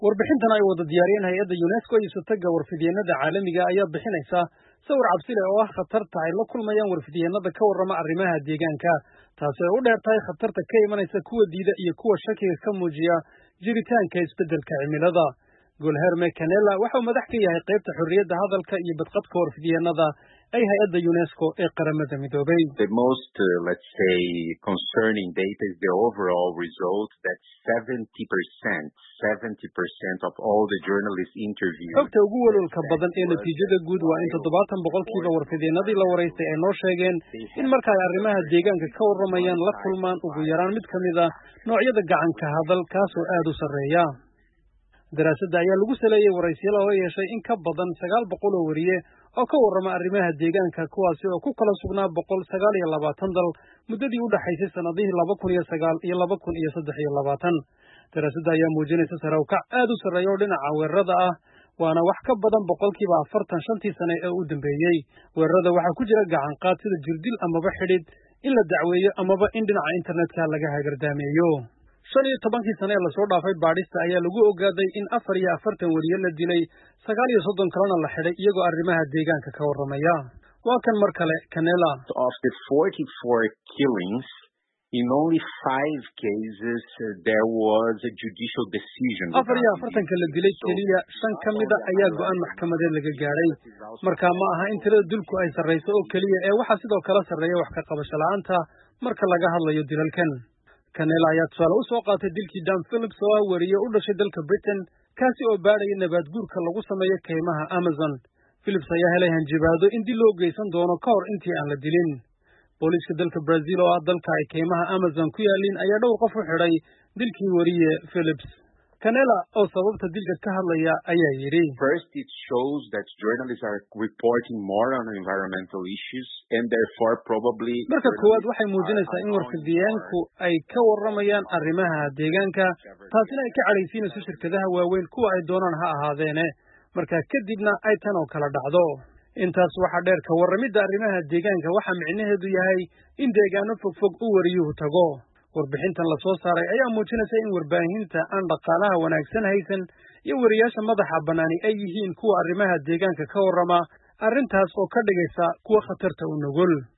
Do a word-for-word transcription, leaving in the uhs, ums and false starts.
warbixintan ay wada diyaariyeen hay'adda UNESCO iyo sutaga warfidyeenada caalamiga ayaa bixinaysa sawir cabsi leh oo ah khatarta ay la kulmayaan warfidyeenada ka warrama arrimaha deegaanka taasi oo u dheertahay khatarta ka imanaysa kuwa diida iyo kuwa shakiga ka muujiya jiritaanka isbeddelka cimilada. Guilherme Canella waxa uu madax ka yahay qaybta xorriyadda hadalka iyo badqabka warfidyeenada ay hay'adda UNESCO ee qaramada midoobay. The most, uh, let's say, concerning data is the overall result that seventy percent, seventy percent of all the journalists interviewed. Xogta ugu walwalka badan ee natiijada guud waa in toddobaatan boqolkiiba warfidyeenadii la waraystay ay noo sheegeen in marka ay arrimaha deegaanka ka warramayaan la kulmaan ugu yaraan mid ka mid ah noocyada gacanka hadal kaasoo aad u sarreeya. Daraasadda ayaa lagu saleeyay waraysiyo loo yeeshay in ka badan sagaal boqol oo wariye oo ka warrama arrimaha deegaanka kuwaasi oo ku kala sugnaa boqol sagaal iyo labaatan dal muddadii u dhaxaysay sanadihii laba kun iyo sagaal iyo laba kun iyo saddex iyo labaatan. Daraasadda ayaa muujinaysa sare u kac aad u sarreeya oo dhinaca weerarada ah waana wax ka badan boqolkiiba afartan shantii sane ee u dambeeyey. Weerarada waxaa ku jira gacan qaad sida jirdil amaba xidhid, in la dacweeyo amaba in dhinaca internetka laga hagardaameeyo. shan iyo tobankii sane ee lasoo dhaafay baadhista ayaa lagu ogaaday in afar iyo afartan weriye la dilay, sagaal iyo soddon kalena la xidhay iyagoo arrimaha deegaanka ka warramaya. Waa kan mar kale Canella. Of the forty-four killings, in only five cases uh, there was a judicial decision. afar iyo afartanka la dilay keliya shan ka mida ayaa go'aan maxkamadeed laga gaadhay. Markaa ma aha in tirada dilku ay sarrayso oo keliya ee waxaa sidoo kale sarreeya wax ka qabasho la'aanta marka laga hadlayo dilalkan. Canella ayaa tusaale u soo qaatay dilkii Dan Phillips oo ah wariye u dhashay dalka Britain kaasi oo baadhaya nabaad guurka lagu sameeyo kaymaha Amazon. Phillips ayaa helay hanjabaado in dil loo geysan doono ka hor intii aan la dilin. Booliiska dalka Brazil oo ah dalka ay kaymaha Amazon ku yaalliin ayaa dhowr qof u xidhay dilkii wariye Phillips. Canella oo sababta dilka ka hadlaya ayaa yidhi. First, it shows that journalists are reporting more on environmental issues and therefore probably. Marka koowaad waxay muujinaysaa in warfidyeenku ay ka warramayaan arrimaha deegaanka taasina ay ka cadhaysiinayso shirkadaha waaweyn kuwa ay doonaan ha ahaadeene markaa kadibna ay tan oo kala dhacdo. Intaas waxaa dheer ka warramidda arrimaha deegaanka waxaa micnaheedu yahay in deegaano fogfog u wariyuhu tago. Warbixintan la soo saaray ayaa muujinaysa in warbaahinta aan dhaqaalaha wanaagsan haysan iyo wariyaasha madaxa bannaani ay yihiin kuwa arrimaha deegaanka ka warrama, arrintaas oo ka dhigaysa kuwa khatarta u nugul.